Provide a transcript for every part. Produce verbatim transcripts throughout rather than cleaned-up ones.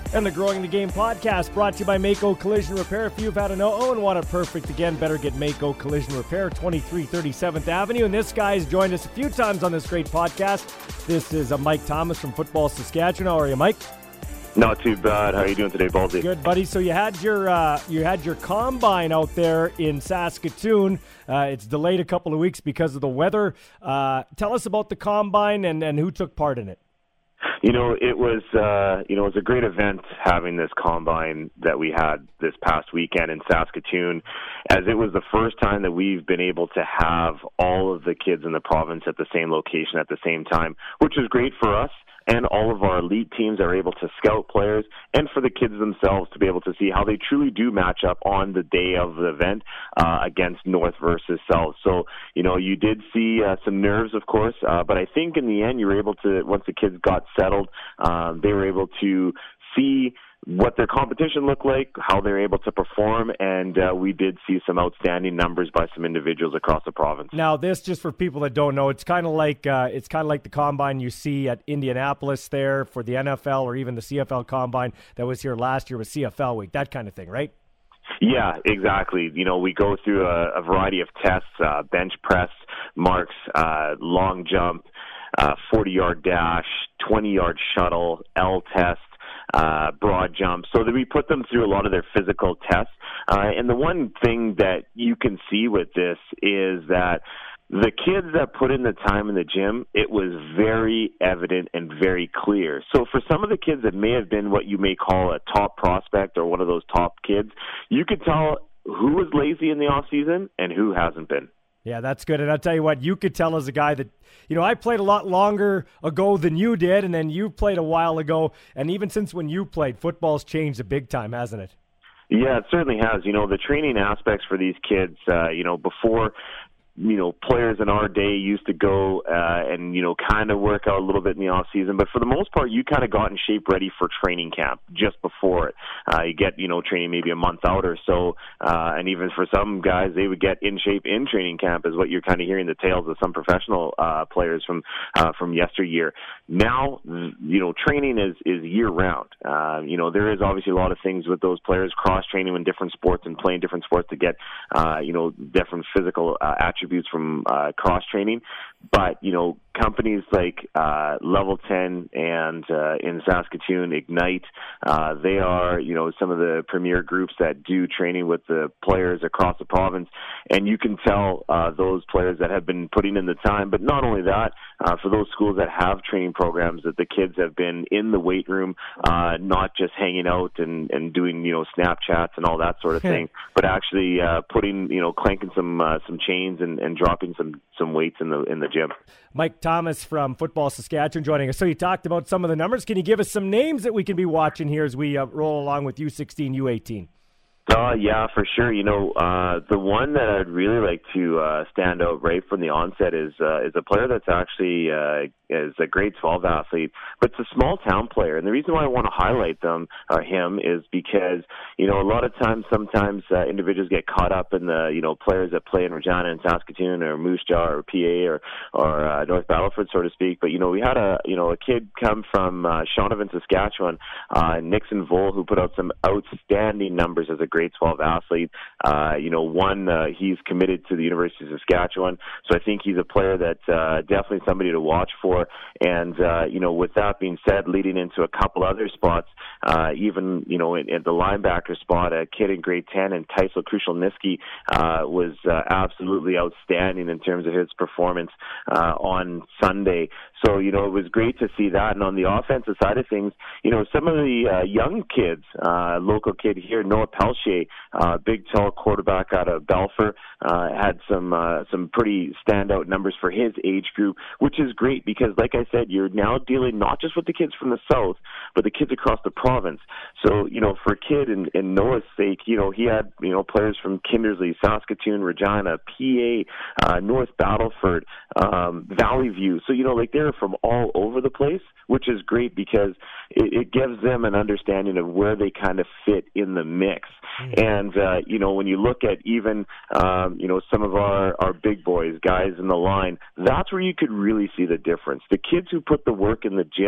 And the Growing the Game podcast brought to you by Mako Collision Repair. If you've had an oh and want it perfect again, better get Mako Collision Repair, twenty-three thirty-seventh Avenue. And this guy's joined us a few times on this great podcast. This is uh, Mike Thomas from Football Saskatchewan. How are you, Mike? Not too bad. How are you doing today, Baldy? Good, buddy. So you had your uh, you had your combine out there in Saskatoon. Uh, it's delayed a couple of weeks because of the weather. Uh, tell us about the combine and, and who took part in it. You know, it was uh, you know it was a great event having this combine that we had this past weekend in Saskatoon, as it was the first time that we've been able to have all of the kids in the province at the same location at the same time, which was great for us. And all of our elite teams are able to scout players, and for the kids themselves to be able to see how they truly do match up on the day of the event uh, against North versus South. So, you know, you did see uh, some nerves, of course, uh, but I think in the end you were able to, once the kids got settled, um, they were able to see what their competition looked like, how they're able to perform, and uh, we did see some outstanding numbers by some individuals across the province. Now, this, just for people that don't know, it's kind of like uh, it's kind of like the combine you see at Indianapolis there for the N F L, or even the C F L combine that was here last year with C F L week, that kind of thing, right? Yeah, exactly. You know, we go through a, a variety of tests, uh, bench press, marks, uh, long jump, uh, forty-yard dash, twenty-yard shuttle, L test, uh, broad jump, so that we put them through a lot of their physical tests. Uh, and the one thing that you can see with this is that the kids that put in the time in the gym, it was very evident and very clear. So for some of the kids that may have been what you may call a top prospect or one of those top kids, you could tell who was lazy in the off season and who hasn't been. Yeah, that's good. And I'll tell you what, you could tell as a guy that, you know, I played a lot longer ago than you did, and then you played a while ago. And even since when you played, football's changed a big time, hasn't it? Yeah, it certainly has. You know, the training aspects for these kids, uh, you know, before, you know, players in our day used to go uh, and, you know, kind of work out a little bit in the off season. But for the most part, you kind of got in shape ready for training camp just before it. Uh, you get, you know, training maybe a month out or so. Uh, and even for some guys, they would get in shape in training camp, is what you're kind of hearing the tales of some professional uh, players from uh, from yesteryear. Now, you know, training is, is year round. Uh, you know, there is obviously a lot of things with those players, cross-training in different sports and playing different sports to get, uh, you know, different physical uh, attributes from uh, cross-training. But, you know, companies like uh, Level ten and uh, in Saskatoon, Ignite, uh, they are, you know, some of the premier groups that do training with the players across the province. And you can tell uh, those players that have been putting in the time. But not only that, uh, for those schools that have training programs, that the kids have been in the weight room, uh, not just hanging out and, and doing, you know, Snapchats and all that sort of thing, but actually uh, putting, you know, clanking some uh, some chains and, and dropping some, some weights in the in the gym. Mike Thomas from Football Saskatchewan joining us. So you talked about some of the numbers. Can you give us some names that we can be watching here as we uh, roll along with U sixteen, U eighteen? Uh, yeah, for sure. You know, uh, the one that I'd really like to uh, stand out right from the onset is uh, is a player that's actually uh, is a grade twelve athlete, but it's a small town player. And the reason why I want to highlight them or him is because, you know, a lot of times, sometimes uh, individuals get caught up in the, you know, players that play in Regina and Saskatoon or Moose Jaw or P A or or uh, North Battleford, so to speak. But you know, we had a you know a kid come from uh, Shaunavon, Saskatchewan, uh, Nixon Vole, who put out some outstanding numbers as a grade twelve athlete. Uh, you know, one, uh, he's committed to the University of Saskatchewan, so I think he's a player that uh, definitely somebody to watch for. And, uh, you know, with that being said, leading into a couple other spots, uh, even, you know, in, in the linebacker spot, a kid in grade ten, and Tyso Krushel-Niski uh, was uh, absolutely outstanding in terms of his performance uh, on Sunday. So, you know, it was great to see that. And on the offensive side of things, you know, some of the uh, young kids, uh, local kid here, Noah Pelche, uh, big, tall quarterback out of Balfour, uh, had some uh, some pretty standout numbers for his age group, which is great because, like I said, you're now dealing not just with the kids from the south, but the kids across the province. So, you know, for a kid in, in Noah's sake, you know, he had, you know, players from Kindersley, Saskatoon, Regina, P A, uh, North Battleford, um, Valley View. So, you know, like they're from all over the place, which is great because it, it gives them an understanding of where they kind of fit in the mix. Mm-hmm. And, uh, you know, when you look at even, um, you know, some of our, our big boys, guys in the line, that's where you could really see the difference. The kids who put the work in the gym,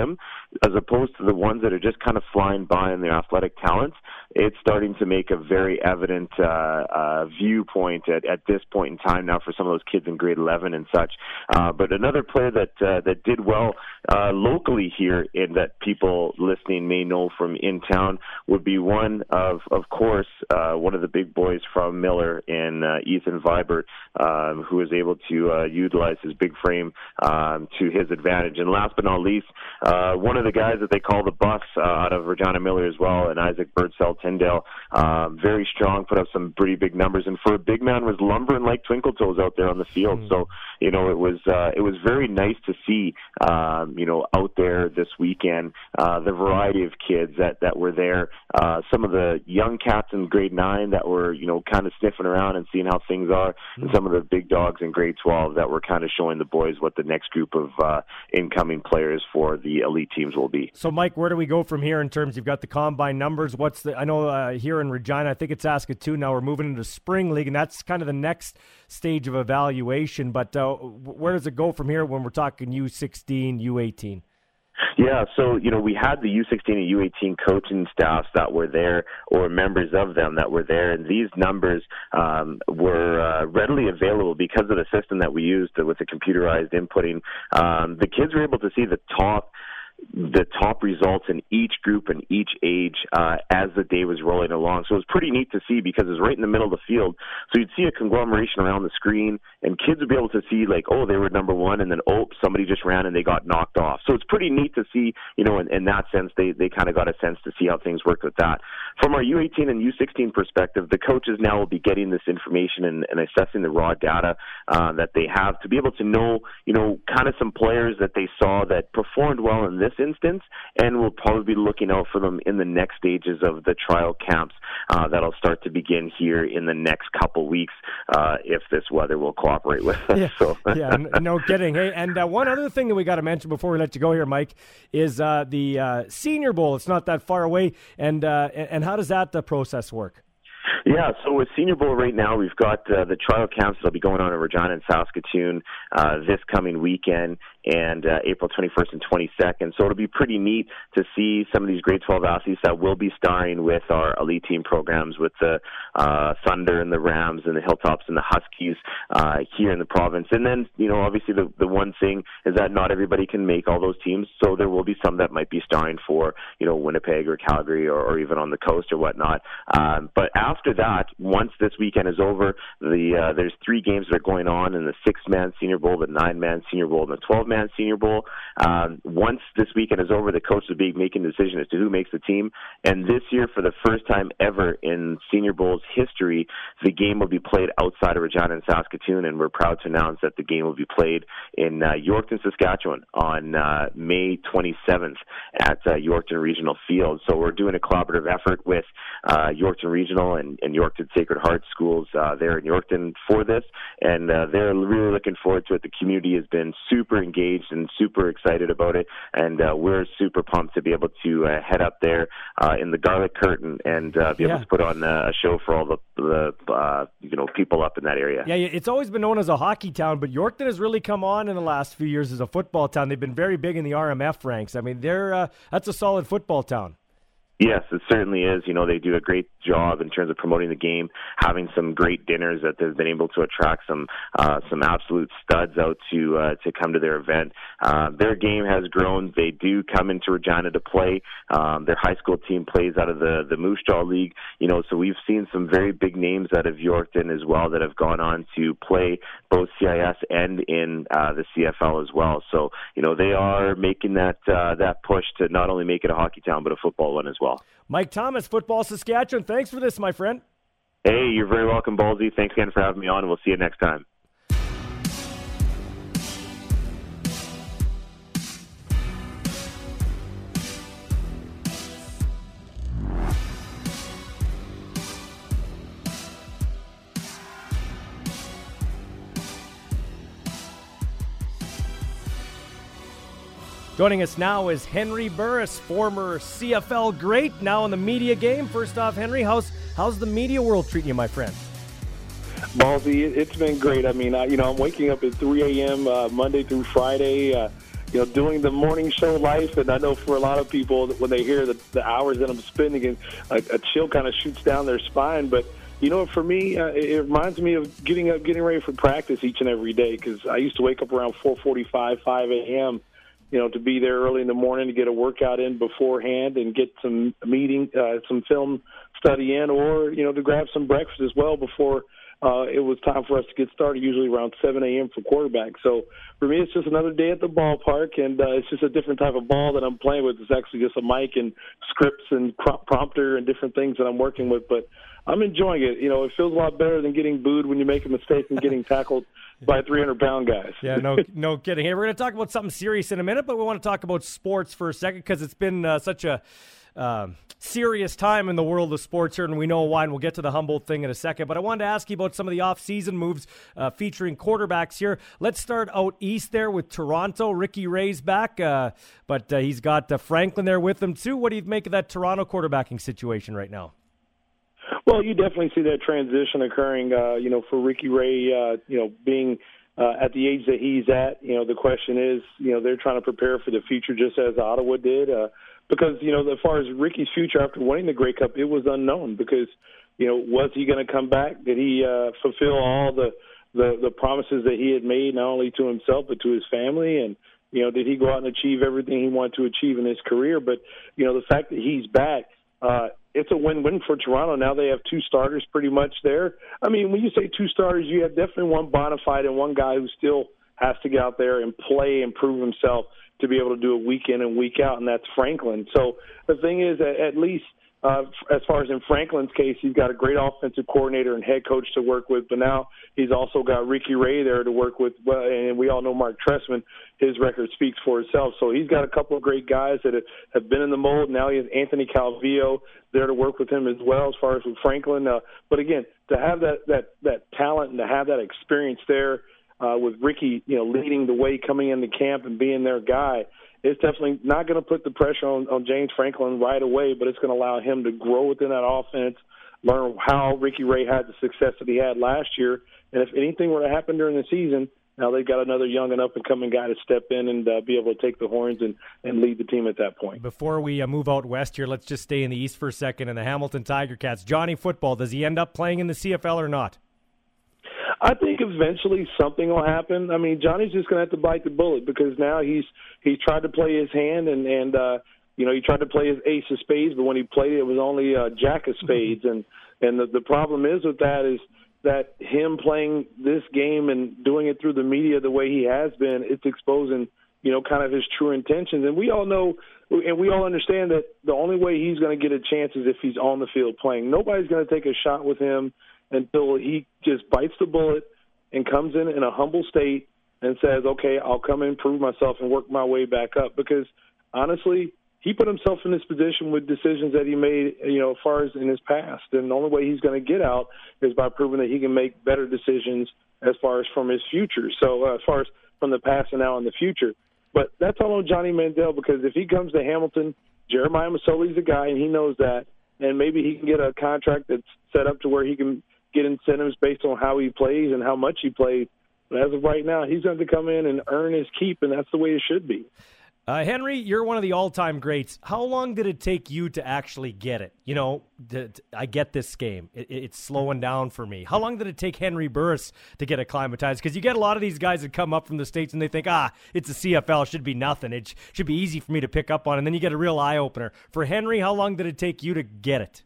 as opposed to the ones that are just kind of flying by in their athletic talents, it's starting to make a very evident uh, uh, viewpoint at, at this point in time now for some of those kids in grade eleven and such. Uh, but another player that uh, that did well uh, locally here, and that people listening may know from in town, would be one of, of course, uh, one of the big boys from Miller in uh, Ethan Vibert, um, who was able to uh, utilize his big frame um, to his advantage. And last but not least, uh, one of the guys that they call the Buffs uh, out of Regina Miller as well, and Isaac Birdsell Tyndale, um, very strong, put up some pretty big numbers, and for a big man was lumbering like twinkle toes out there on the field. Mm. So, you know, it was uh, it was very nice to see, um, you know, out there this weekend, uh, the variety of kids that, that were there. Uh, some of the young cats in grade nine that were, you know, kind of sniffing around and seeing how things are, mm. and some of the big dogs in grade twelve that were kind of showing the boys what the next group of uh, incoming players for the elite teams will be. So, Mike, where do we go from here in terms, you've got the combine numbers? What's the, I know uh, here in Regina, I think it's Saskatoon now, we're moving into spring league, and that's kind of the next stage of evaluation. But uh, where does it go from here when we're talking U sixteen, U eighteen? Yeah, so, you know, we had the U sixteen and U eighteen coaching staffs that were there, or members of them that were there, and these numbers um, were uh, readily available because of the system that we used with the computerized inputting. Um, the kids were able to see the top the top results in each group and each age uh, as the day was rolling along. So it was pretty neat to see because it was right in the middle of the field. So you'd see a conglomeration around the screen, and kids would be able to see, like, oh, they were number one, and then, oh, somebody just ran and they got knocked off. So it's pretty neat to see, you know, in, in that sense, they, they kind of got a sense to see how things worked with that. From our U eighteen and U sixteen perspective, the coaches now will be getting this information and, and assessing the raw data uh, that they have to be able to know, you know, kind of some players that they saw that performed well in this instance, and we'll probably be looking out for them in the next stages of the trial camps uh, that'll start to begin here in the next couple weeks uh, if this weather will cooperate with us. Yeah, so. yeah, no kidding. Hey, and uh, one other thing that we got to mention before we let you go here, Mike, is uh, the uh, Senior Bowl. It's not that far away, and uh, and how does that uh, process work? Yeah, so with Senior Bowl right now, we've got uh, the trial camps that'll be going on in Regina and Saskatoon uh, this coming weekend, and uh, April twenty-first and twenty-second. So it'll be pretty neat to see some of these grade twelve athletes that will be starring with our elite team programs with the uh, Thunder and the Rams and the Hilltops and the Huskies uh, here in the province. And then, you know, obviously the, the one thing is that not everybody can make all those teams, so there will be some that might be starring for, you know, Winnipeg or Calgary or, or even on the coast or whatnot. Um, but after that, once this weekend is over, the uh, there's three games that are going on in the six-man Senior Bowl, the nine-man Senior Bowl, and the twelve-man Senior Bowl. Um, once this weekend is over, the coach will be making a decision as to who makes the team. And this year, for the first time ever in Senior Bowl's history, the game will be played outside of Regina and Saskatoon, and we're proud to announce that the game will be played in uh, Yorkton, Saskatchewan on uh, May twenty-seventh at uh, Yorkton Regional Field. So we're doing a collaborative effort with uh, Yorkton Regional and, and Yorkton Sacred Heart schools uh, there in Yorkton for this, and uh, they're really looking forward to it. The community has been super engaged and super excited about it, and uh, we're super pumped to be able to uh, head up there uh, in the Garlic Curtain and uh, be yeah. able to put on a show for all the, the uh, you know, people up in that area. Yeah, it's always been known as a hockey town, but Yorkton has really come on in the last few years as a football town. They've been very big in the R M F ranks. I mean, they're uh, that's a solid football town. Yes, it certainly is. You know, they do a great job in terms of promoting the game, having some great dinners that they've been able to attract some uh, some absolute studs out to uh, to come to their event. Uh, their game has grown. They do come into Regina to play. Um, their high school team plays out of the, the Moose Jaw League. You know, so we've seen some very big names out of Yorkton as well that have gone on to play both C I S and in uh, the C F L as well. So, you know, they are making that uh, that push to not only make it a hockey town, but a football one as well. Mike Thomas, Football Saskatchewan, thanks for this, my friend. Hey, you're very welcome, Ballsy. Thanks again for having me on, and we'll see you next time. Joining us now is Henry Burris, former C F L great, now in the media game. First off, Henry, how's how's the media world treating you, my friend? Ballsy, it's been great. I mean, I, you know, I'm waking up at three a.m. Uh, Monday through Friday, uh, you know, doing the morning show life. And I know for a lot of people, when they hear the, the hours that I'm spending, and a, a chill kind of shoots down their spine. But you know, for me, uh, it reminds me of getting up, getting ready for practice each and every day, because I used to wake up around four forty-five, five a.m., you know, to be there early in the morning to get a workout in beforehand and get some meeting, uh, some film study in, or, you know, to grab some breakfast as well before uh, it was time for us to get started, usually around seven a.m. for quarterback. So for me, it's just another day at the ballpark, and uh, it's just a different type of ball that I'm playing with. It's actually just a mic and scripts and prompter and different things that I'm working with, but I'm enjoying it. You know, it feels a lot better than getting booed when you make a mistake and getting tackled by three hundred pound guys. Yeah, no no kidding. Hey, we're going to talk about something serious in a minute, but we want to talk about sports for a second, because it's been uh, such a uh, serious time in the world of sports here, and we know why, and we'll get to the Humboldt thing in a second. But I wanted to ask you about some of the off-season moves uh, featuring quarterbacks here. Let's start out east there with Toronto. Ricky Ray's back, uh, but uh, he's got uh, Franklin there with him too. What do you make of that Toronto quarterbacking situation right now? Well, you definitely see that transition occurring, uh, you know, for Ricky Ray, uh, you know, being uh, at the age that he's at. You know, the question is, you know, they're trying to prepare for the future just as Ottawa did, uh, because, you know, as far as Ricky's future after winning the Grey Cup, it was unknown because, you know, was he going to come back? Did he uh, fulfill all the, the, the promises that he had made, not only to himself but to his family? And, you know, did he go out and achieve everything he wanted to achieve in his career? But, you know, the fact that he's back, uh, it's a win-win for Toronto. Now they have two starters pretty much there. I mean, when you say two starters, you have definitely one bona fide and one guy who still has to get out there and play and prove himself to be able to do it week in and week out, and that's Franklin. So the thing is, at least uh, as far as in Franklin's case, he's got a great offensive coordinator and head coach to work with, but now he's also got Ricky Ray there to work with, well, and we all know Mark Trestman. His record speaks for itself. So he's got a couple of great guys that have been in the mold. Now he has Anthony Calvillo there to work with him as well as far as with Franklin. Uh, but, again, to have that, that, that talent and to have that experience there uh, with Ricky, you know, leading the way coming into camp and being their guy, it's definitely not going to put the pressure on, on James Franklin right away, but it's going to allow him to grow within that offense, learn how Ricky Ray had the success that he had last year. And if anything were to happen during the season, now they've got another young and up-and-coming guy to step in and uh, be able to take the horns and, and lead the team at that point. Before we uh, move out west here, let's just stay in the East for a second. And the Hamilton Tiger Cats, Johnny Football, does he end up playing in the C F L or not? I think eventually something will happen. I mean, Johnny's just going to have to bite the bullet because now he's he's tried to play his hand and, and uh, you know, he tried to play his ace of spades, but when he played it, it was only uh, jack of spades. And, and the, the problem is with that is that him playing this game and doing it through the media the way he has been, it's exposing, you know, kind of his true intentions. And we all know and we all understand that the only way he's going to get a chance is if he's on the field playing. Nobody's going to take a shot with him until he just bites the bullet and comes in in a humble state and says, okay, I'll come and prove myself and work my way back up. Because, honestly, he put himself in this position with decisions that he made, you know, as far as in his past. And the only way he's going to get out is by proving that he can make better decisions as far as from his future. So uh, as far as from the past and now in the future. But that's all on Johnny Mandel, because if he comes to Hamilton, Jeremiah Masoli's a guy, and he knows that. And maybe he can get a contract that's set up to where he can get incentives based on how he plays and how much he plays. But as of right now, he's going to come in and earn his keep, and that's the way it should be. Uh, Henry, you're one of the all-time greats. How long did it take you to actually get it? You know, to, to, I get this game. It, it's slowing down for me. How long did it take Henry Burris to get acclimatized? Because you get a lot of these guys that come up from the States and they think, ah, it's a C F L, it should be nothing. It sh- should be easy for me to pick up on. And then you get a real eye-opener. For Henry, how long did it take you to get it?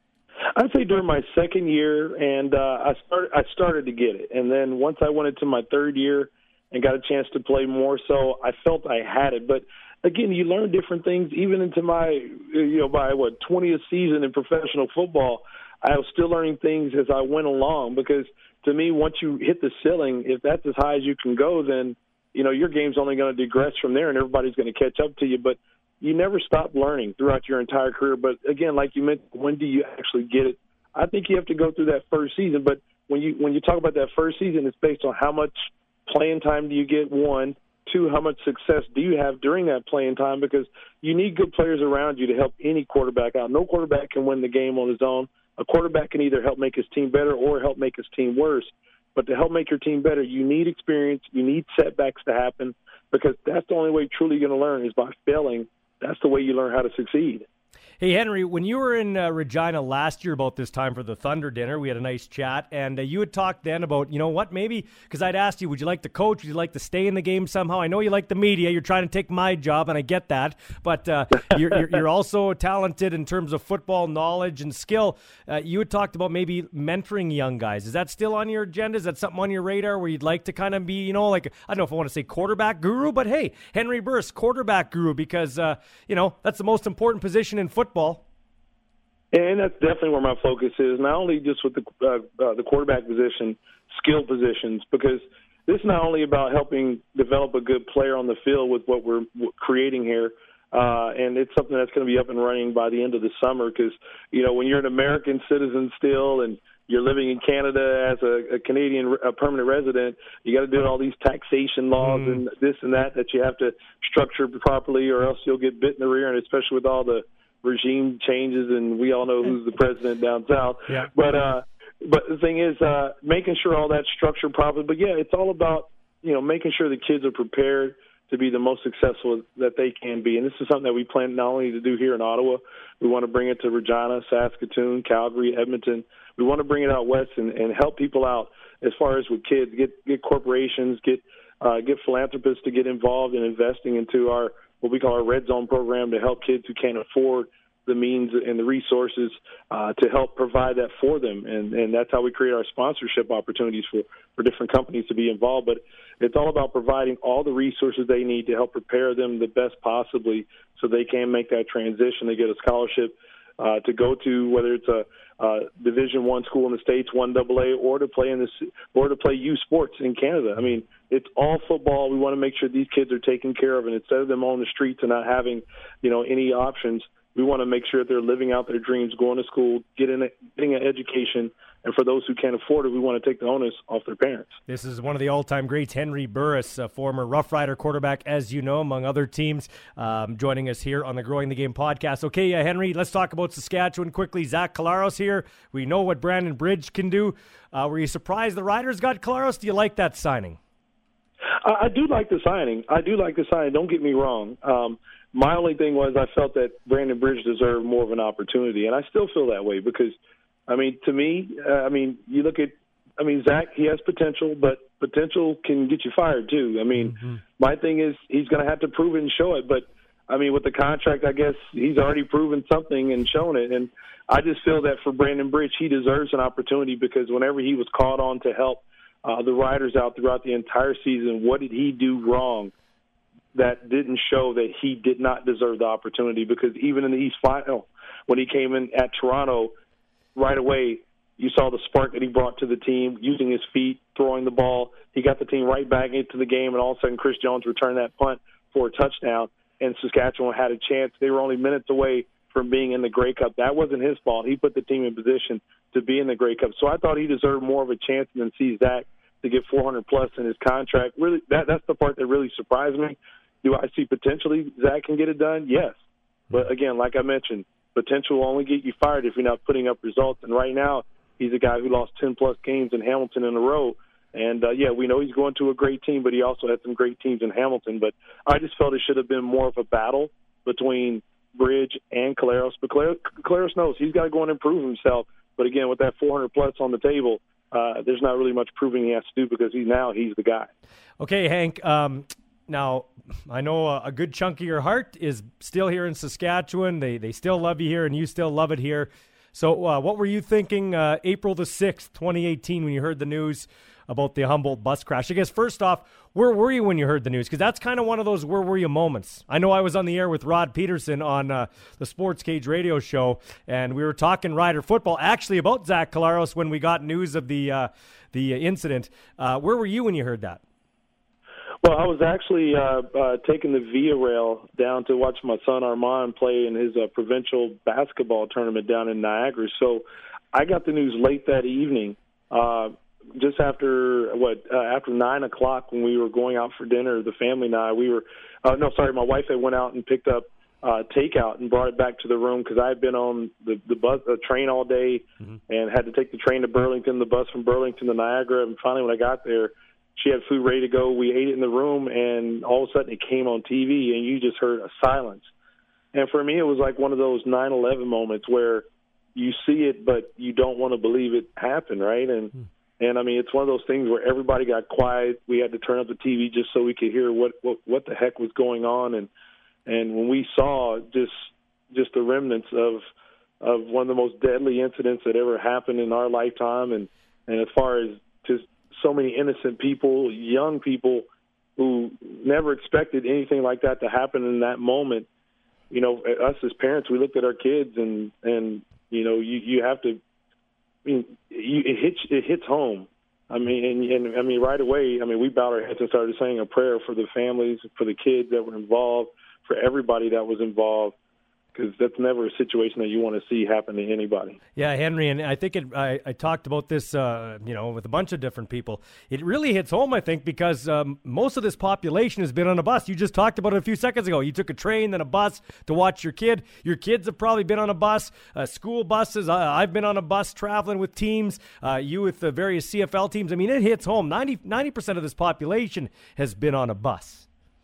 I'd say during my second year, and uh, I started I started to get it. And then once I went into my third year and got a chance to play more, so I felt I had it. But, again, you learn different things. Even into my, you know, by, what, twentieth season in professional football, I was still learning things as I went along because, to me, once you hit the ceiling, if that's as high as you can go, then, you know, your game's only going to digress from there and everybody's going to catch up to you. But you never stop learning throughout your entire career. But, again, like you mentioned, when do you actually get it? I think you have to go through that first season. But when you when you talk about that first season, it's based on how much playing time do you get, one. Two, how much success do you have during that playing time? Because you need good players around you to help any quarterback out. No quarterback can win the game on his own. A quarterback can either help make his team better or help make his team worse. But to help make your team better, you need experience. You need setbacks to happen, because that's the only way truly you're going to learn is by failing. That's the way you learn how to succeed. Hey, Henry, when you were in uh, Regina last year about this time for the Thunder dinner, we had a nice chat, and uh, you had talked then about, you know what, maybe, because I'd asked you, would you like to coach? Would you like to stay in the game somehow? I know you like the media. You're trying to take my job, and I get that, but uh, you're, you're, you're also talented in terms of football knowledge and skill. Uh, you had talked about maybe mentoring young guys. Is that still on your agenda? Is that something on your radar where you'd like to kind of be, you know, like, I don't know if I want to say quarterback guru, but hey, Henry Burris, quarterback guru, because, uh, you know, that's the most important position in football. And that's definitely where my focus is, not only just with the uh, uh, the quarterback position, skill positions, because this is not only about helping develop a good player on the field with what we're creating here, uh, and it's something that's going to be up and running by the end of the summer, because, you know, when you're an American citizen still and you're living in Canada as a, a Canadian a permanent resident, you got to do all these taxation laws mm. and this and that that you have to structure properly, or else you'll get bit in the rear, and especially with all the regime changes, and we all know who's the president down south. Yeah. But uh, but the thing is, uh, making sure all that's structured properly. But yeah, it's all about, you know, making sure the kids are prepared to be the most successful that they can be. And this is something that we plan not only to do here in Ottawa, we want to bring it to Regina, Saskatoon, Calgary, Edmonton. We want to bring it out west and, and help people out as far as with kids, get get corporations, get uh, get philanthropists to get involved in investing into our what we call our Red Zone program, to help kids who can't afford the means and the resources uh, to help provide that for them. And, and that's how we create our sponsorship opportunities for, for different companies to be involved. But it's all about providing all the resources they need to help prepare them the best possibly so they can make that transition. They get a scholarship uh, to go to, whether it's a uh, Division One school in the States, one double A, or to play in this, or to play youth sports in Canada. I mean, it's all football. We want to make sure these kids are taken care of, and instead of them on the streets and not having, you know, any options, we want to make sure that they're living out their dreams, going to school, getting, a, getting an education. And for those who can't afford it, we want to take the onus off their parents. This is one of the all-time greats, Henry Burris, a former Rough Rider quarterback, as you know, among other teams, um, joining us here on the Growing the Game podcast. Okay, uh, Henry, let's talk about Saskatchewan quickly. Zach Collaros here. We know what Brandon Bridge can do. Uh, were you surprised the Riders got Collaros? Do you like that signing? I, I do like the signing. I do like the signing. Don't get me wrong. Um, my only thing was I felt that Brandon Bridge deserved more of an opportunity, and I still feel that way because, I mean, to me, uh, I mean, you look at, I mean, Zach, he has potential, but potential can get you fired too. I mean, mm-hmm. my thing is he's going to have to prove it and show it, but, I mean, with the contract, I guess he's already proven something and shown it, and I just feel that for Brandon Bridge, he deserves an opportunity because whenever he was called on to help uh, the Riders out throughout the entire season, what did he do wrong that didn't show that he did not deserve the opportunity? Because even in the East Final, when he came in at Toronto, right away you saw the spark that he brought to the team, using his feet, throwing the ball. He got the team right back into the game, and all of a sudden Chris Jones returned that punt for a touchdown, and Saskatchewan had a chance. They were only minutes away from being in the Grey Cup. That wasn't his fault. He put the team in position to be in the Grey Cup. So I thought he deserved more of a chance than see Zach to get four hundred plus in his contract. Really, that that's the part that really surprised me. Do I see potentially Zach can get it done? Yes. But again, like I mentioned, potential will only get you fired if you're not putting up results. And right now, he's a guy who lost ten plus games in Hamilton in a row. And, uh, yeah, we know he's going to a great team, but he also had some great teams in Hamilton. But I just felt it should have been more of a battle between Bridge and Collaros. But Collaros knows he's got to go and improve himself. But, again, with that four hundred plus on the table, uh, there's not really much proving he has to do because he's now he's the guy. Okay, Hank. Um, now, I know a, a good chunk of your heart is still here in Saskatchewan. They they still love you here, and you still love it here. So uh, what were you thinking uh, April the sixth, twenty eighteen, when you heard the news about the Humboldt bus crash? I guess, first off, where were you when you heard the news? Because that's kind of one of those where were you moments. I know I was on the air with Rod Peterson on uh, the Sports Cage radio show, and we were talking Rider football, actually about Zach Collaros when we got news of the, uh, the incident. Uh, where were you when you heard that? Well, I was actually uh, uh, taking the Via Rail down to watch my son Armand play in his uh, provincial basketball tournament down in Niagara. So I got the news late that evening, uh, just after what uh, after nine o'clock when we were going out for dinner. The family and I, we were uh, no, sorry, my wife had went out and picked up uh, takeout and brought it back to the room because I had been on the, the bus, the train all day mm-hmm. and had to take the train to Burlington, the bus from Burlington to Niagara. And finally, when I got there, she had food ready to go. We ate it in the room, and all of a sudden it came on T V, and you just heard a silence. And for me, it was like one of those nine eleven moments where you see it, but you don't want to believe it happened, right? And mm. and I mean, it's one of those things where everybody got quiet. We had to turn up the T V just so we could hear what what, what the heck was going on. And and when we saw just just the remnants of of one of the most deadly incidents that ever happened in our lifetime, and and as far as just so many innocent people, young people who never expected anything like that to happen in that moment. You know, us as parents, we looked at our kids, and and you know, you you have to. I mean, you, it hits it hits home. I mean, and, and I mean, right away. I mean, we bowed our heads and started saying a prayer for the families, for the kids that were involved, for everybody that was involved. Because that's never a situation that you want to see happen to anybody. Yeah, Henry, and I think it, I, I talked about this, uh, you know, with a bunch of different people. It really hits home, I think, because um, most of this population has been on a bus. You just talked about it a few seconds ago. You took a train, then a bus to watch your kid. Your kids have probably been on a bus, uh, school buses. Uh, I've been on a bus traveling with teams, uh, you with the various C F L teams. I mean, it hits home. ninety percent of this population has been on a bus.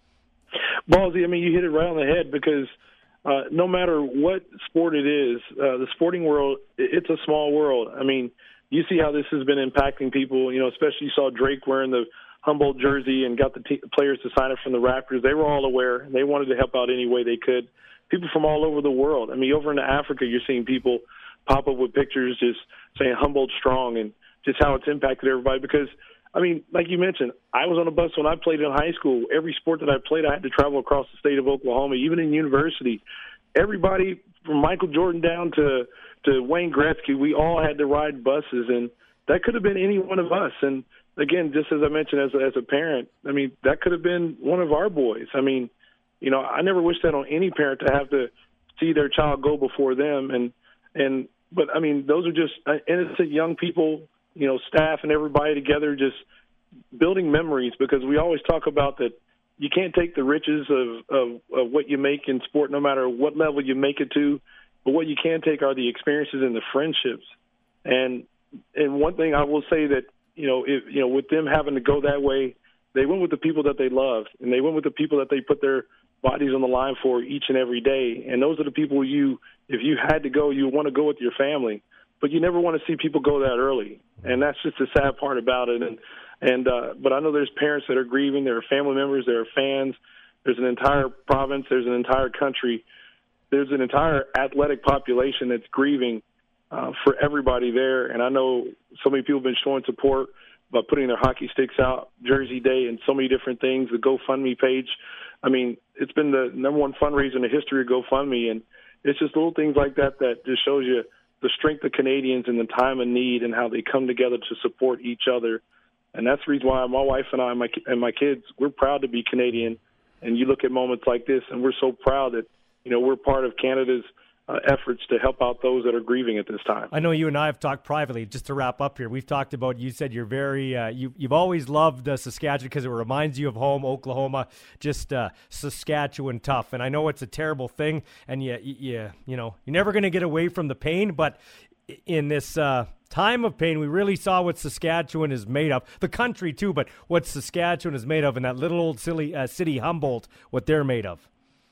Ballsy, I mean, you hit it right on the head because – Uh, no matter what sport it is, uh, the sporting world, it's a small world. I mean, you see how this has been impacting people, you know, especially you saw Drake wearing the Humboldt jersey and got the t- players to sign up from the Raptors. They were all aware. They wanted to help out any way they could. People from all over the world. I mean, over in Africa, you're seeing people pop up with pictures just saying Humboldt strong and just how it's impacted everybody because, I mean, like you mentioned, I was on a bus when I played in high school. Every sport that I played, I had to travel across the state of Oklahoma, even in university. Everybody from Michael Jordan down to, to Wayne Gretzky, we all had to ride buses, and that could have been any one of us. And, again, just as I mentioned as a, as a parent, I mean, that could have been one of our boys. I mean, you know, I never wish that on any parent to have to see their child go before them. And, and but, I mean, those are just innocent young people, you know, staff and everybody together just building memories because we always talk about that you can't take the riches of, of, of what you make in sport no matter what level you make it to, but what you can take are the experiences and the friendships. And and one thing I will say that, you know, if, you know, with them having to go that way, they went with the people that they loved, and they went with the people that they put their bodies on the line for each and every day. And those are the people you, if you had to go, you want to go with your family. But you never want to see people go that early, and that's just the sad part about it. And and uh, but I know there's parents that are grieving. There are family members. There are fans. There's an entire province. There's an entire country. There's an entire athletic population that's grieving uh, for everybody there. And I know so many people have been showing support by putting their hockey sticks out, Jersey Day, and so many different things. The GoFundMe page. I mean, it's been the number one fundraiser in the history of GoFundMe, and it's just little things like that that just shows you the strength of Canadians in the time of need and how they come together to support each other. And that's the reason why my wife and I and my, and my kids, we're proud to be Canadian. And you look at moments like this, and we're so proud that, you know, we're part of Canada's uh, efforts to help out those that are grieving at this time. I know you and I have talked privately. Just to wrap up here, we've talked about, you said you're very, uh, you, you've always loved uh, Saskatchewan because it reminds you of home, Oklahoma, just uh, Saskatchewan tough. And I know it's a terrible thing, and you, you, you know, you're never going to get away from the pain, but in this uh, time of pain, we really saw what Saskatchewan is made of. The country, too, but what Saskatchewan is made of, and that little old silly uh, city, Humboldt, what they're made of.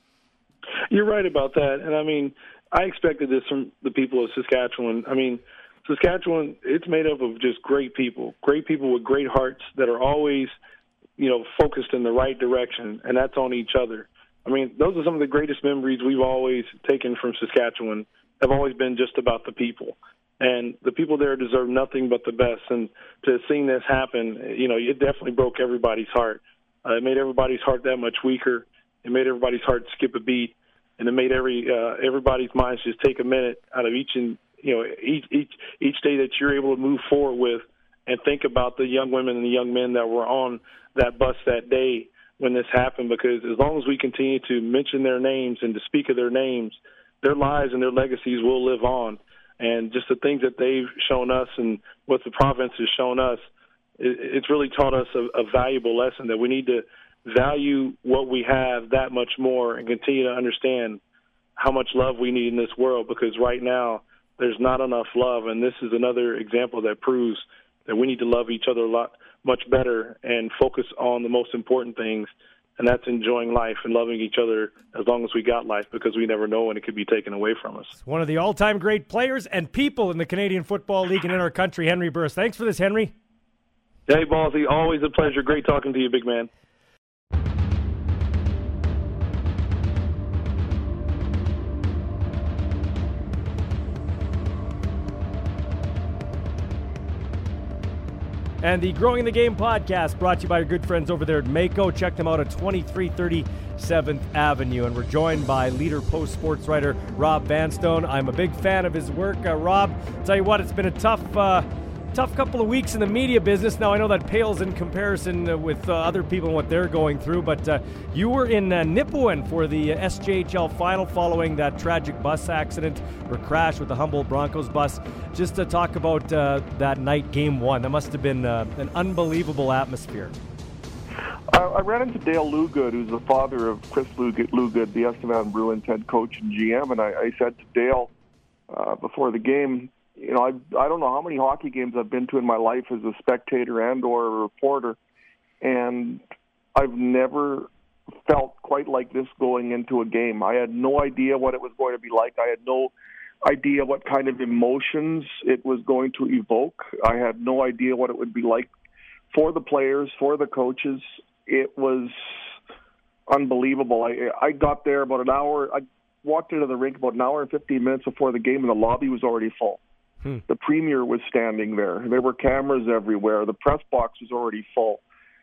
You're right about that. And, I mean, I expected this from the people of Saskatchewan. I mean, Saskatchewan, it's made up of just great people, great people with great hearts that are always, you know, focused in the right direction, and that's on each other. I mean, those are some of the greatest memories we've always taken from Saskatchewan, have always been just about the people. And the people there deserve nothing but the best. And to seeing this happen, you know, it definitely broke everybody's heart. Uh, it made everybody's heart that much weaker. It made everybody's heart skip a beat. And it made every uh, everybody's minds just take a minute out of each and you know each each each day that you're able to move forward with, and think about the young women and the young men that were on that bus that day when this happened. Because as long as we continue to mention their names and to speak of their names, their lives and their legacies will live on. And just the things that they've shown us and what the province has shown us, it, it's really taught us a, a valuable lesson that we need to value what we have that much more and continue to understand how much love we need in this world, because right now there's not enough love, and this is another example that proves that we need to love each other a lot much better and focus on the most important things, and that's enjoying life and loving each other as long as we got life, because we never know when it could be taken away from us. One of the all-time great players and people in the Canadian Football League and in our country, Henry Burris. Thanks for this, Henry. Hey, Ballsy, always a pleasure. Great talking to you, big man. And the Growing the Game podcast brought to you by our good friends over there at Mako. Check them out at twenty-three thirty seventh Avenue. And we're joined by Leader Post sports writer Rob Vanstone. I'm a big fan of his work. Uh, Rob, I'll tell you what, it's been a tough uh, tough couple of weeks in the media business. Now, I know that pales in comparison uh, with uh, other people and what they're going through, but uh, you were in uh, Nipawin for the uh, S J H L final following that tragic bus accident or crash with the Humboldt Broncos bus. Just to talk about uh, that night, game one, that must have been uh, an unbelievable atmosphere. Uh, I ran into Dale Lugood, who's the father of Chris Lugood, Lugood the Estevan Bruins head coach and G M, and I, I said to Dale uh, before the game, you know, I, I don't know how many hockey games I've been to in my life as a spectator and or a reporter, and I've never felt quite like this going into a game. I had no idea what it was going to be like. I had no idea what kind of emotions it was going to evoke. I had no idea what it would be like for the players, for the coaches. It was unbelievable. I, I got there about an hour. I walked into the rink about an hour and fifteen minutes before the game, and the lobby was already full. Hmm. The premier was standing there. There were cameras everywhere. The press box was already full.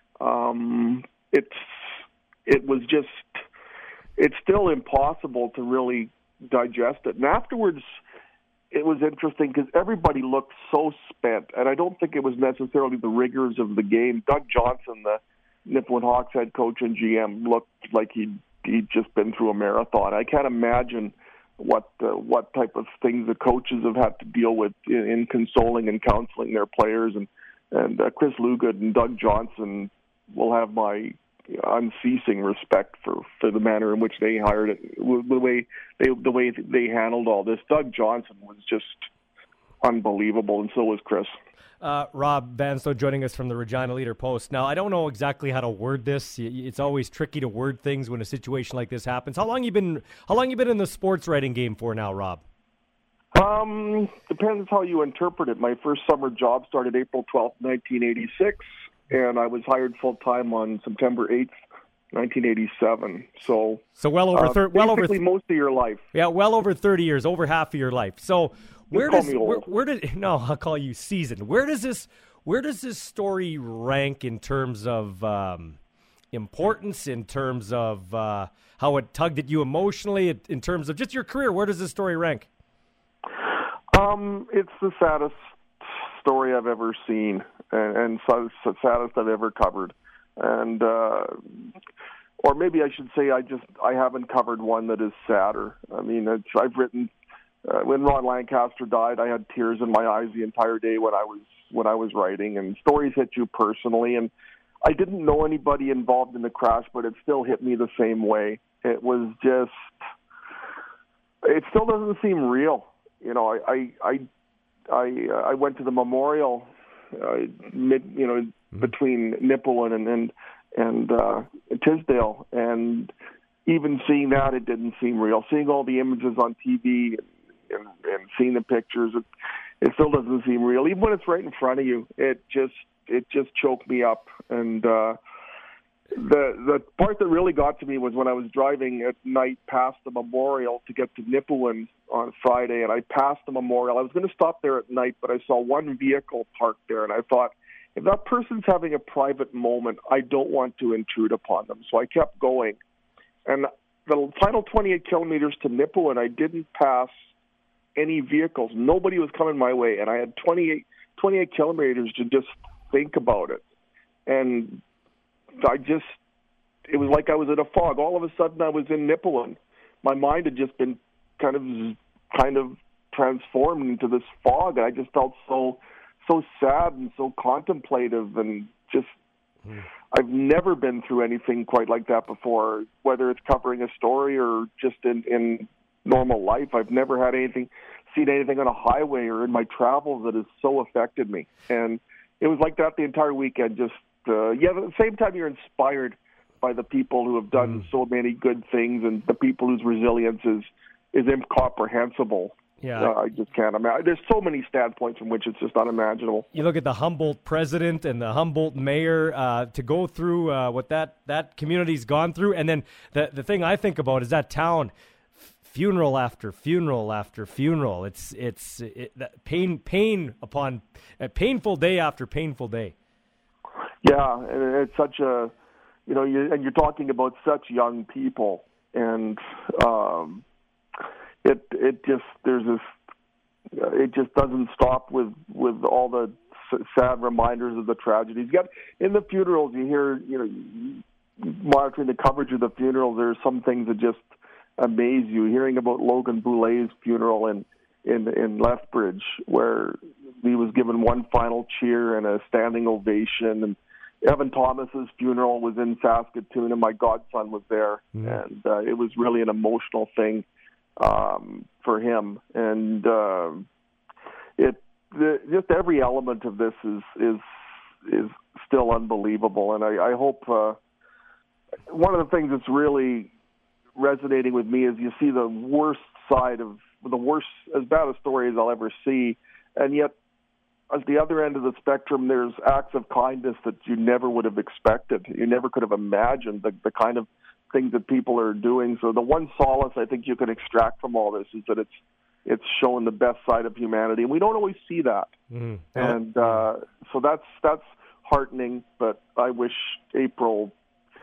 Um, it's it was just it's still impossible to really digest it. And afterwards, it was interesting because everybody looked so spent, and I don't think it was necessarily the rigors of the game. Doug Johnson, the Nipawin Hawks head coach and G M, looked like he'd, he'd just been through a marathon. I can't imagine what uh, what type of things the coaches have had to deal with in, in consoling and counseling their players. And, and uh, Chris Lugood and Doug Johnson will have my unceasing respect for, for the manner in which they hired it, the way they the way they handled all this. Doug Johnson was just unbelievable, and so was Chris. Uh, Rob Vanstone joining us from the Regina Leader Post. Now, I don't know exactly how to word this. It's always tricky to word things when a situation like this happens. How long you been? How long you been in the sports writing game for now, Rob? Um, depends how you interpret it. My first summer job started April twelfth, nineteen eighty-six, and I was hired full time on September eighth, nineteen eighty-seven. So, so well over thir- uh, well over th- most of your life. Yeah, well over thirty years, over half of your life. So. Where call does me old. where, where did no? I'll call you seasoned. Where does this where does this story rank in terms of um, importance? In terms of uh, how it tugged at you emotionally? In terms of just your career, where does this story rank? Um, it's the saddest story I've ever seen, and, and so, the saddest I've ever covered. And uh, or maybe I should say I just I haven't covered one that is sadder. I mean, it's, I've written. Uh, when Ron Lancaster died, I had tears in my eyes the entire day when I was when I was writing, and stories hit you personally. And I didn't know anybody involved in the crash, but it still hit me the same way. It was just, it still doesn't seem real. You know, I I I I, uh, I went to the memorial, uh, mid you know mm-hmm. between Nipawin and and and uh, Tisdale, and even seeing that, it didn't seem real. Seeing all the images on T V. And, and seeing the pictures, it, it still doesn't seem real. Even when it's right in front of you, it just it just choked me up. And uh, the the part that really got to me was when I was driving at night past the memorial to get to Nipawin on Friday, and I passed the memorial. I was going to stop there at night, but I saw one vehicle parked there, and I thought, if that person's having a private moment, I don't want to intrude upon them. So I kept going. And the final twenty-eight kilometers to Nipawin, I didn't pass any vehicles. Nobody was coming my way, and I had twenty-eight, twenty-eight kilometers to just think about it. And I just, it was like I was in a fog. All of a sudden, I was in Nipawin. My mind had just been kind of, kind of transformed into this fog, and I just felt so, so sad and so contemplative, and just, mm. I've never been through anything quite like that before, whether it's covering a story or just in, in normal life. I've never had anything, seen anything on a highway or in my travels that has so affected me. And it was like that the entire weekend. Just, uh, yeah, at the same time you're inspired by the people who have done mm. so many good things and the people whose resilience is, is incomprehensible. Yeah, uh, I just can't imagine. There's so many standpoints from which it's just unimaginable. You look at the Humboldt president and the Humboldt mayor uh, to go through uh, what that, that community's gone through. And then the, the thing I think about is that town, f- funeral after funeral after funeral. It's it's it, that pain pain upon a painful day after painful day. Yeah, and it's such a, you know, you, and you're talking about such young people. And um It it just there's this it just doesn't stop with, with all the sad reminders of the tragedies. Yet in the funerals, you hear you know monitoring the coverage of the funerals. There's some things that just amaze you. Hearing about Logan Boulet's funeral in in in Lethbridge, where he was given one final cheer and a standing ovation, and Evan Thomas's funeral was in Saskatoon, and my godson was there, mm-hmm. and uh, it was really an emotional thing. Um, for him, and uh, it the, just every element of this is is is still unbelievable. And I, I hope uh, one of the things that's really resonating with me is you see the worst side of the worst, as bad a story as I'll ever see, and yet at the other end of the spectrum, there's acts of kindness that you never would have expected. You never could have imagined the, the kind of things that people are doing. So the one solace I think you can extract from all this is that it's it's showing the best side of humanity, and we don't always see that. Mm-hmm. And uh, so that's that's heartening. But I wish April,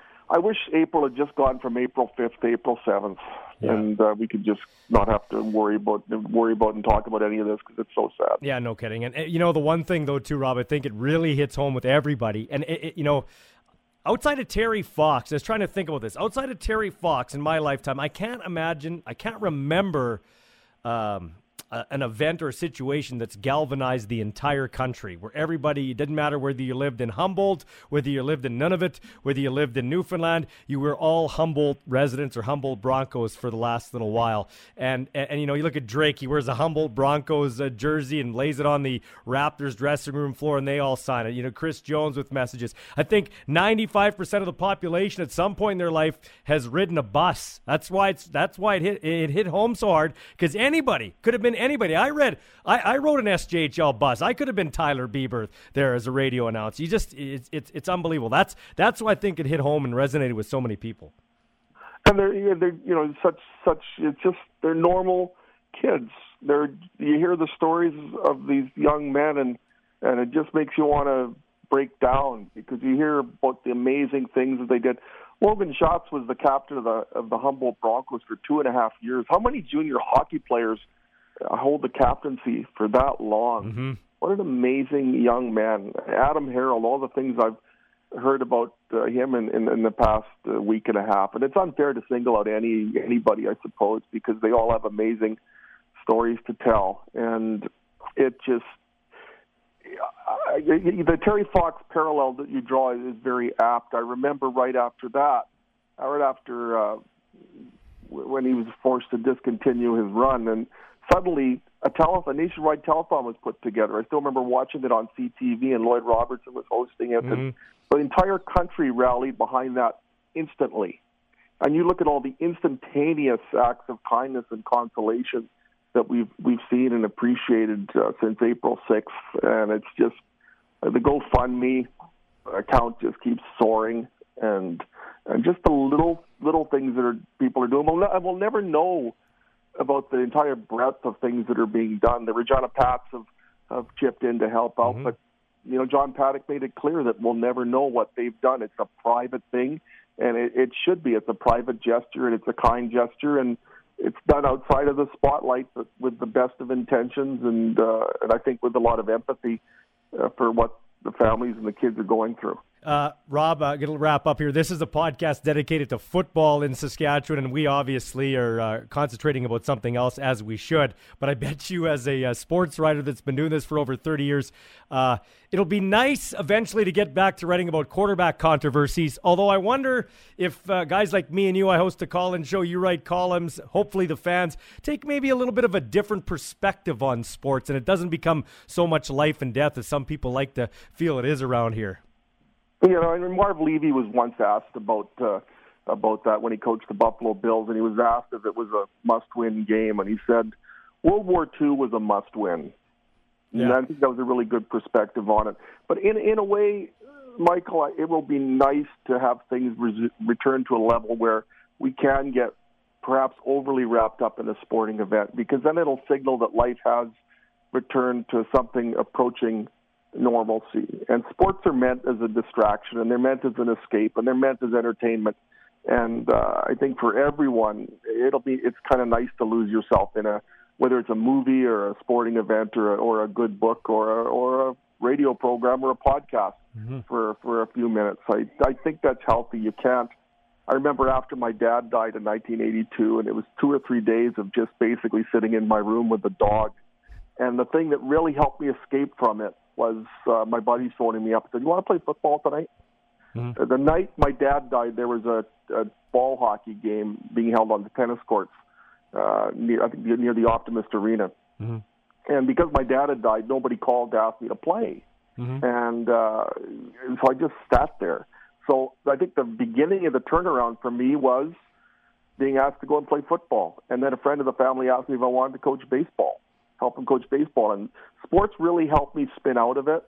I wish April had just gone from April fifth to April seventh, yeah. and uh, we could just not have to worry about worry about and talk about any of this because it's so sad. Yeah, no kidding. And you know the one thing though too, Rob, I think it really hits home with everybody, and it, it, you know. Outside of Terry Fox, I was trying to think about this. Outside of Terry Fox in my lifetime, I can't imagine, I can't remember um, a, an event or a situation that's galvanized the entire country, where everybody, it didn't matter whether you lived in Humboldt, whether you lived in Nunavut, whether you lived in Newfoundland, you were all Humboldt residents or Humboldt Broncos for the last little while. And, and, and you know, you look at Drake, he wears a Humboldt Broncos uh, jersey and lays it on the Raptors dressing room floor, and they all sign it. You know, Chris Jones with messages. I think ninety-five percent of the population at some point in their life has ridden a bus. That's why it's that's why it hit it hit home so hard, because anybody could have been anybody. I read, I, I wrote an S J H L bus. I could have been Tyler Bieber there as a radio announcer. You just, it's it's, it's unbelievable. That's that's why I think it hit home and resonated with so many people. And they're, they're you know, such such. It's just they're normal kids. They're you hear the stories of these young men, and and it just makes you want to break down because you hear about the amazing things that they did. Logan Schatz was the captain of the of the Humboldt Broncos for two and a half years. How many junior hockey players hold the captaincy for that long? Mm-hmm. What an amazing young man. Adam Harold, all the things I've heard about uh, him in, in, in the past uh, week and a half. And it's unfair to single out any anybody, I suppose, because they all have amazing stories to tell. And it just, uh, the Terry Fox parallel that you draw is very apt. I remember right after that, right after uh, when he was forced to discontinue his run, and suddenly a, tele- a nationwide telethon was put together. I still remember watching it on C T V, and Lloyd Robertson was hosting it. Mm-hmm. And the entire country rallied behind that instantly. And you look at all the instantaneous acts of kindness and consolation that we've we've seen and appreciated uh, since April sixth, and it's just uh, the GoFundMe account just keeps soaring, and and just the little little things that are people are doing. We'll, ne- we'll never know about the entire breadth of things that are being done. The Regina Pats have, have chipped in to help out, mm-hmm. but you know, John Paddock made it clear that we'll never know what they've done. It's a private thing, and it, it should be. It's a private gesture, and it's a kind gesture, and it's done outside of the spotlight, but with the best of intentions, and uh, and I think with a lot of empathy uh, for what the families and the kids are going through. Uh, Rob, I'm going to wrap up here. This is a podcast dedicated to football in Saskatchewan, and we obviously are uh, concentrating about something else, as we should. But I bet you, as a, a sports writer that's been doing this for over thirty years, uh, it'll be nice eventually to get back to writing about quarterback controversies. Although I wonder if uh, guys like me and you, I host a call-in show, you write columns, hopefully the fans take maybe a little bit of a different perspective on sports, and it doesn't become so much life and death as some people like to feel it is around here. You know, and Marv Levy was once asked about uh, about that when he coached the Buffalo Bills, and he was asked if it was a must-win game, and he said World War Two was a must-win. Yeah. And I think that was a really good perspective on it. But in in a way, Michael, it will be nice to have things re- return to a level where we can get perhaps overly wrapped up in a sporting event, because then it'll signal that life has returned to something approaching normalcy. And sports are meant as a distraction, and they're meant as an escape, and they're meant as entertainment. And uh, I think for everyone, it'll be it's kind of nice to lose yourself in a whether it's a movie or a sporting event or a, or a good book or a, or a radio program or a podcast mm-hmm. for for a few minutes. I I think that's healthy. You can't. I remember after my dad died in nineteen eighty-two, and it was two or three days of just basically sitting in my room with the dog. And the thing that really helped me escape from it was uh, my buddies phoning me up and said, "You want to play football tonight?" Mm-hmm. Uh, the night my dad died, there was a, a ball hockey game being held on the tennis courts uh, near, I think, near the Optimist Arena. Mm-hmm. And because my dad had died, nobody called to ask me to play. Mm-hmm. And, uh, and so I just sat there. So I think the beginning of the turnaround for me was being asked to go and play football. And then a friend of the family asked me if I wanted to coach baseball. help him coach baseball, and sports really helped me spin out of it.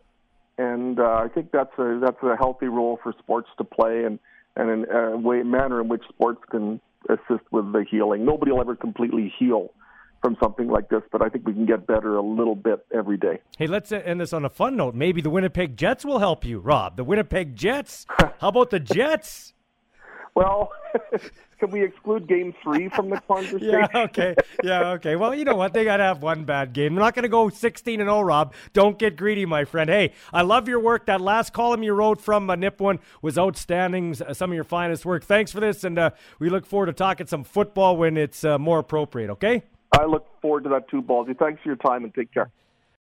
And uh, I think that's a that's a healthy role for sports to play, and and in a way manner in which sports can assist with the healing. Nobody will ever completely heal from something like this, but I think we can get better a little bit every day. Hey, let's end this on a fun note. Maybe the Winnipeg Jets will help you, Rob. The Winnipeg Jets. How about the Jets? Well, can we exclude game three from the conversation? yeah, okay. Yeah, okay. Well, you know what? They got to have one bad game. They're not going to go sixteen and oh, Rob. Don't get greedy, my friend. Hey, I love your work. That last column you wrote from uh, Nipawin was outstanding. Some of your finest work. Thanks for this, and uh, we look forward to talking some football when it's uh, more appropriate, okay? I look forward to that too, Ballsy. Thanks for your time, and take care.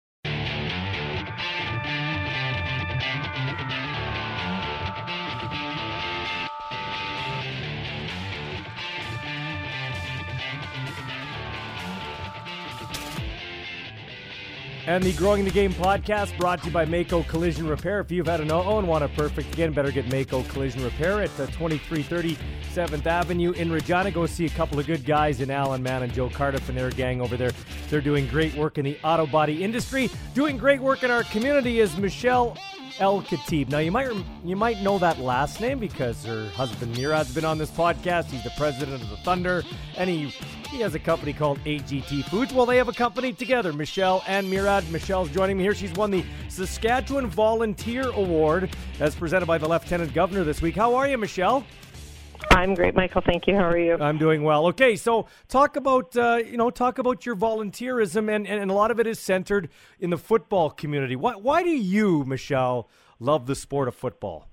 And the Growing the Game podcast brought to you by Mako Collision Repair. If you've had an oh and want a perfect again, better get Mako Collision Repair at uh, twenty-three thirty seventh Avenue in Regina. Go see a couple of good guys in Alan Mann and Joe Cardiff and their gang over there. They're doing great work in the auto body industry. Doing great work in our community is Michelle El-Khatib. Now, you might you might know that last name because her husband Murad's been on this podcast. He's the president of the Thunder, and he he has a company called A G T Foods. Well, they have a company together, Michelle and Murad. Michelle's joining me here. She's won the Saskatchewan Volunteer Award as presented by the Lieutenant Governor this week. How are you, Michelle? I'm great, Michael. Thank you. How are you? I'm doing well. Okay, so talk about uh, you know talk about your volunteerism, and, and a lot of it is centered in the football community. Why why do you, Michelle, love the sport of football?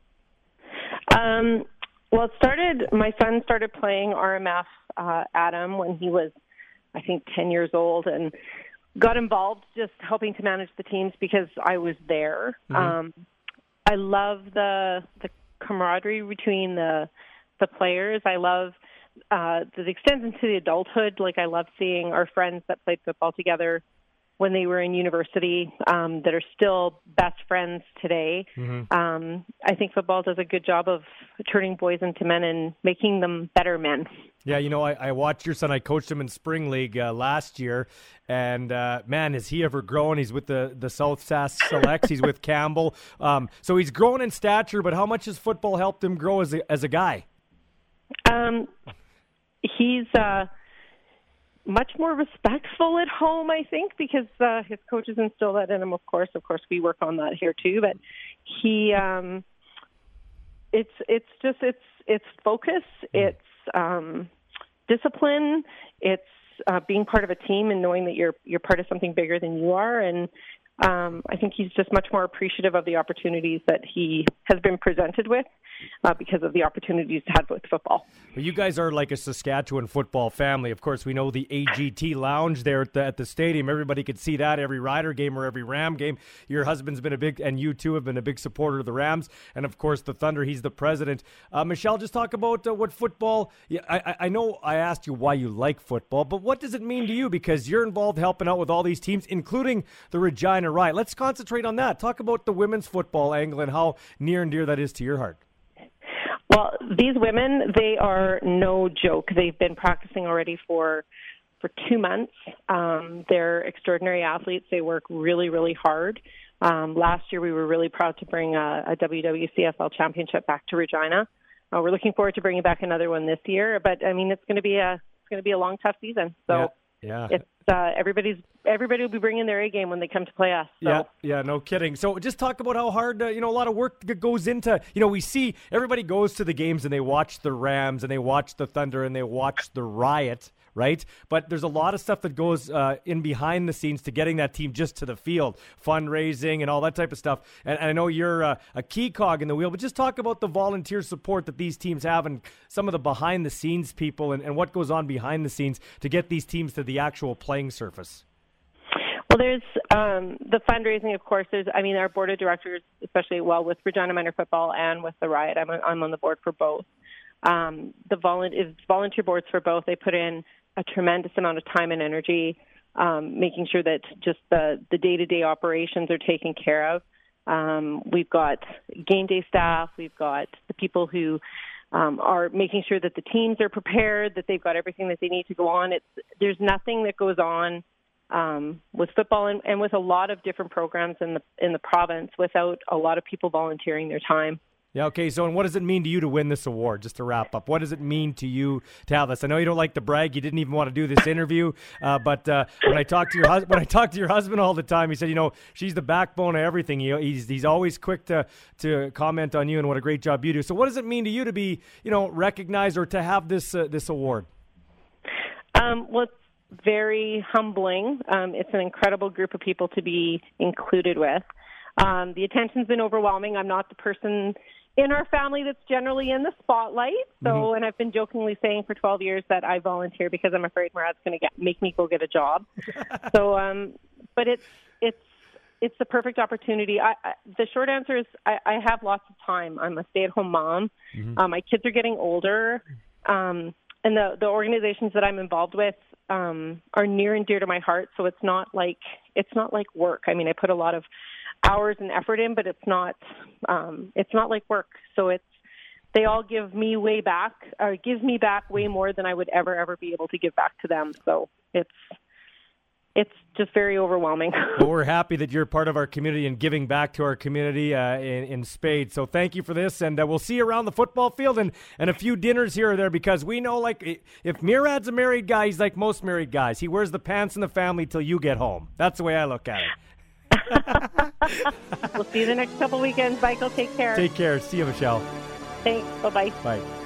Um, well, it started. My son started playing R M F, uh, Adam, when he was, I think, ten years old, and got involved just helping to manage the teams because I was there. Mm-hmm. Um, I love the the camaraderie between the the players. I love uh, that extends into the adulthood. Like, I love seeing our friends that played football together when they were in university um, that are still best friends today. Mm-hmm. Um, I think football does a good job of turning boys into men and making them better men. Yeah, you know, I, I watched your son. I coached him in Spring League uh, last year, and uh, man, has he ever grown. He's with the, the South Sask Selects. He's with Campbell. Um, so he's grown in stature, but how much has football helped him grow as a, as a guy? Um, he's uh, much more respectful at home, I think, because uh, his coaches instill that in him. Of course, of course, we work on that here too. But he, um, it's it's just it's it's focus, it's um, discipline, it's uh, being part of a team and knowing that you're you're part of something bigger than you are, and Um, I think he's just much more appreciative of the opportunities that he has been presented with uh, because of the opportunities he's had with football. Well, you guys are like a Saskatchewan football family. Of course, we know the A G T Lounge there at the, at the stadium. Everybody could see that every Rider game or every Ram game. Your husband's been a big, and you too have been a big supporter of the Rams. And of course, the Thunder, he's the president. Uh, Michelle, just talk about uh, what football, yeah, I, I know I asked you why you like football, but what does it mean to you? Because you're involved helping out with all these teams, including the Regina Riot. Let's concentrate on that. Talk about the women's football angle and how near and dear that is to your heart. Well, these women, they are no joke. They've been practicing already for for two months. Um, they're extraordinary athletes. They work really, really hard. Um, last year, we were really proud to bring a, a W W C F L championship back to Regina. Uh, we're looking forward to bringing back another one this year. But I mean, it's going to be a it's going to be a long, tough season. So yeah, yeah. it's uh, everybody's everybody will be bringing their A game when they come to play us. So. Yeah, yeah, no kidding. So just talk about how hard, uh, you know, a lot of work goes into, you know, we see everybody goes to the games and they watch the Rams and they watch the Thunder and they watch the Riot, right? But there's a lot of stuff that goes uh, in behind the scenes to getting that team just to the field, fundraising and all that type of stuff. And, and I know you're uh, a key cog in the wheel, but just talk about the volunteer support that these teams have and some of the behind the scenes people and, and what goes on behind the scenes to get these teams to the actual playing surface. Well, there's um, the fundraising, of course. There's, I mean, our board of directors, especially well with Regina Minor Football and with the Riot. I'm, I'm on the board for both. Um, the volunteer volunteer boards for both. They put in a tremendous amount of time and energy, um, making sure that just the the day-to-day operations are taken care of. Um, we've got game day staff. We've got the people who um, are making sure that the teams are prepared, that they've got everything that they need to go on. It's there's nothing that goes on. Um, with football and, and with a lot of different programs in the in the province without a lot of people volunteering their time. Yeah, okay, so and what does it mean to you to win this award, just to wrap up? What does it mean to you to have this? I know you don't like to brag. You didn't even want to do this interview, uh, but uh, when I talk to your hus- when I talk to your husband all the time, he said, you know, she's the backbone of everything. You know, he's he's always quick to to comment on you and what a great job you do. So what does it mean to you to be, you know, recognized or to have this uh, this award? Um, well, it's very humbling. Um, it's an incredible group of people to be included with. Um, the attention's been overwhelming. I'm not the person in our family that's generally in the spotlight. So, mm-hmm. and I've been jokingly saying for twelve years that I volunteer because I'm afraid Murad's going to get make me go get a job. so, um, but it's it's it's the perfect opportunity. I, I, the short answer is I, I have lots of time. I'm a stay-at-home mom. Mm-hmm. Um, my kids are getting older, um, and the the organizations that I'm involved with um, are near and dear to my heart. So it's not like it's not like work. I mean, I put a lot of hours and effort in, but it's not um, it's not like work. So it's they all give me way back, or give me back way more than I would ever ever be able to give back to them. So it's it's just very overwhelming. Well, we're happy that you're part of our community and giving back to our community uh, in, in spades. So thank you for this, and uh, we'll see you around the football field and, and a few dinners here or there, because we know, like, if Murad's a married guy, he's like most married guys. He wears the pants in the family till you get home. That's the way I look at it. We'll see you the next couple weekends. Michael, take care. Take care. See you, Michelle. Thanks. Bye-bye. Bye.